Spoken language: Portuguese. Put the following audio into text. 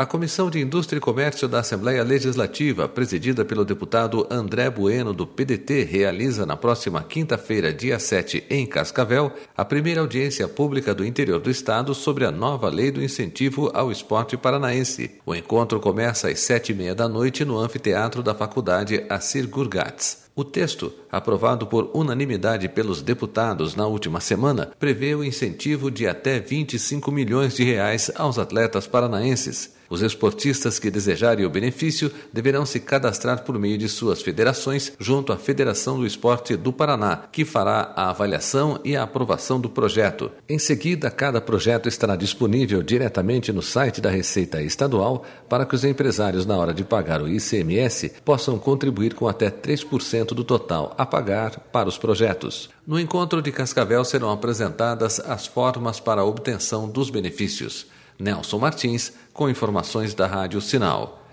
A Comissão de Indústria e Comércio da Assembleia Legislativa, presidida pelo deputado André Bueno, do PDT, realiza na próxima quinta-feira, dia 7, em Cascavel, a primeira audiência pública do interior do estado sobre a nova lei do incentivo ao esporte paranaense. O encontro começa às 7h30 da noite no anfiteatro da Faculdade Assir Gurgats. O texto, aprovado por unanimidade pelos deputados na última semana, prevê o incentivo de até 25 milhões de reais aos atletas paranaenses. Os esportistas que desejarem o benefício deverão se cadastrar por meio de suas federações junto à Federação do Esporte do Paraná, que fará a avaliação e a aprovação do projeto. Em seguida, cada projeto estará disponível diretamente no site da Receita Estadual para que os empresários, na hora de pagar o ICMS, possam contribuir com até 3% do total a pagar para os projetos. No encontro de Cascavel serão apresentadas as formas para a obtenção dos benefícios. Nelson Martins, com informações da Rádio Sinal.